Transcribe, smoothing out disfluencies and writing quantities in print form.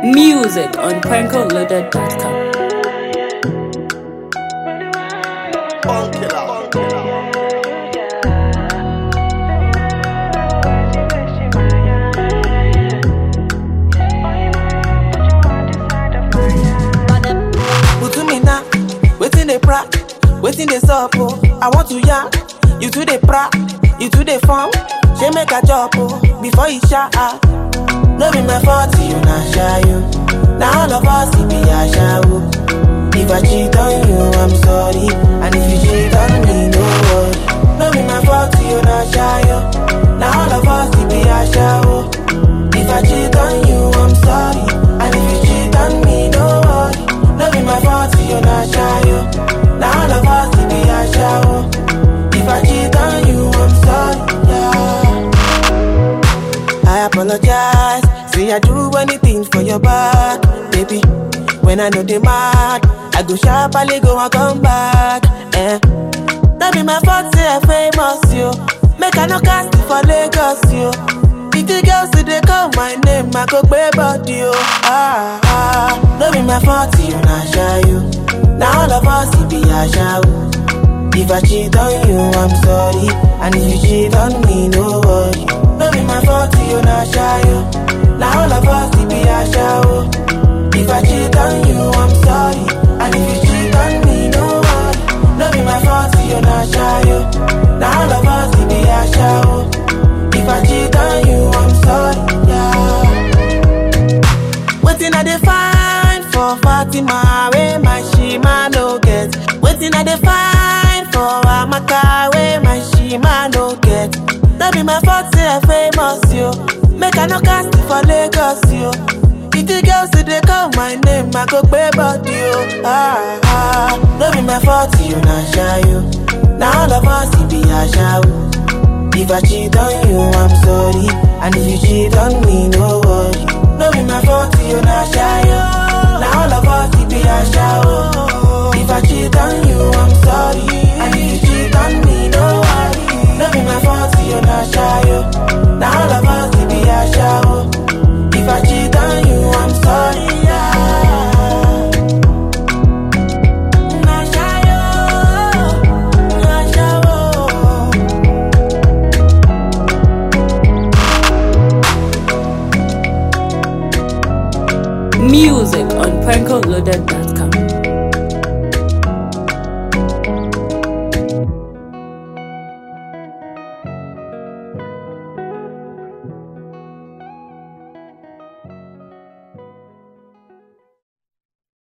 Music on prankoloaded.com. Waiting they pra, waiting they sup, oh. I want to ya, you to the pra, you to the farm. She make a job, oh, before you shot. No be my fault, you not shy you. Now all of us, it be a show. If I cheat on you, I'm sorry. And if you cheat on me, no worry. No be my fault, you not shy you. Now all of us, it be a show. If I cheat on you, I'm sorry. And if you cheat on me, no worry. No be my fault, you not shy you. Now all of us, it be a show. If I cheat on you, I'm sorry, yeah. I apologize. Say I do anything for your back, baby. When I know they mad, I go sharply go and come back. That be my fault, say I famous, yo. Make I no cast it for Lagos, yo. If the girls say they call my name, I go pay body, yo. That be my fault, you not shy, you. Now all of us, it be a show. If I cheat on you, I'm sorry. And if you cheat on me, no worry. No be my fault, you not shy, you. Now all of us, it be a show. If I cheat on you, I'm sorry. And if you cheat on me, no worry. No be my fault, you not shy, you. Now all of us, it be a show. If I cheat on you, I'm sorry, yeah. Waiting I dey find for Fatima, where my shima no get. Waiting I dey find for Amaka, where my shima no get. That be my fault, say I famous, yo. Make I no cast it for Lagos, yo. If the girls say they call my name, I go pay body, yo. No be my fault, you not shy, yo. Now all of us, it be a show. If I cheat on you, I'm sorry. And if you cheat on me, no worry. No be my fault, you not shy, yo. Now all of us, it be a show. If I cheat on you, I'm sorry. And if you cheat on me, no worry. No be my fault, you not shy, yo. Now all of us, it be a show. If I cheat on you, I'm sorry, yeah. Not shy, yo. Not shy, Music on prankoloaded.com.